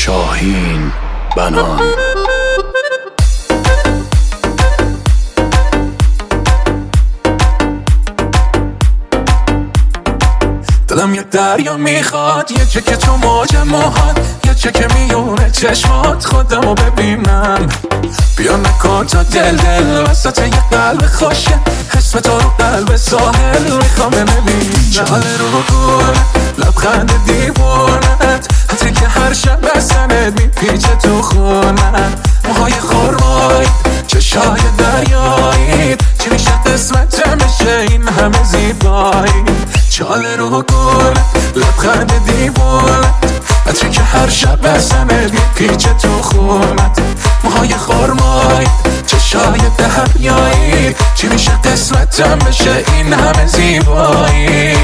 شاهین بنان. دلم یک دریا میخواد، یه چکه تو موج موهات، یه چکه میونه چشمات، خودمو ببینم. بیا نکن تا دل وسط یه قلب خوشه، اسم تو رو قلب ساحل میخوام ببینم. جاله رو گل لبخند دیوونت، حتی که هر شب بسنت میپیچه تو خونت. موهای خرمایی چشای دریایی، چی میشه قسمتم بشه این همه زیبایی. چاله رو گل لبخند دیوونت، عطری که هر شب بسنت میپیچه تو خونت. موهای خرمایی چشای دریایی، چی میشه قسمتم بشه این همه زیبایی.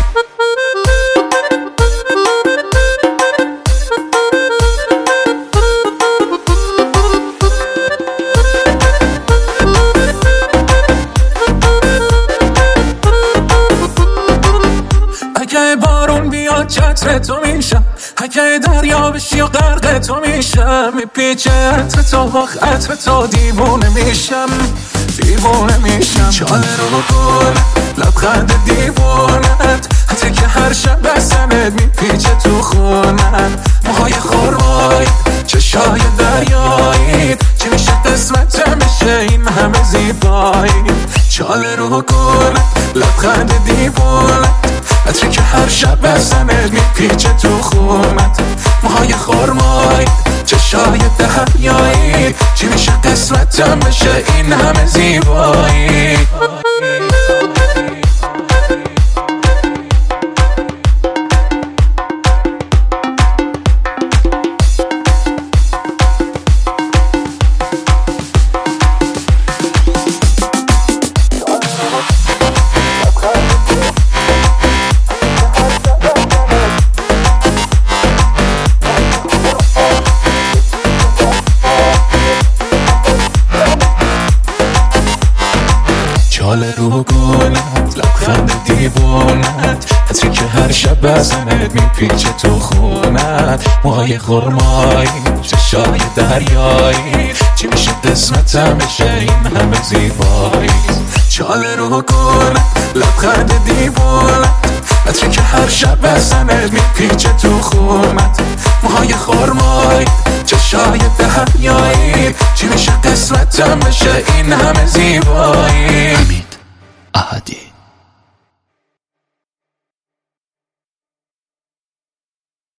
اگه بارون بیاد چتر تو میشم، اگه دریا بشی و غرق تو میشم. میپیچه عطر تو و عطر تو دیوونه میشم، دیوونه میشم. چاله رو گل لبخند دیوونت، حتی که هر شب بسنت میپیچه تو خونت. موهای خرمایی چشای دریایی، چی میشه قسمتم بشه این همه زیبایی. چاله رو گل لبخند دیوونت، عطری که هر شب بسنت میپیچه تو خونت. موهای خرمایی چشای دریایی، چی میشه قسمتم بشه این همه زیبایی. چاله رو گلت لبخند دیوونت، عطری که هر شب بزنت میپیچه تو خونت. موهای خرمایی چشای دریایی، چی میشه قسمتم بشه این همه زیبایی. چاله رو گلت لبخند دیوونت، عطری که هر شب بزنت میپیچه تو خونت. موهای خرمایی چشای دریایی، چی میشه قسمتم بشه این همه زیبایی. حمید احدی.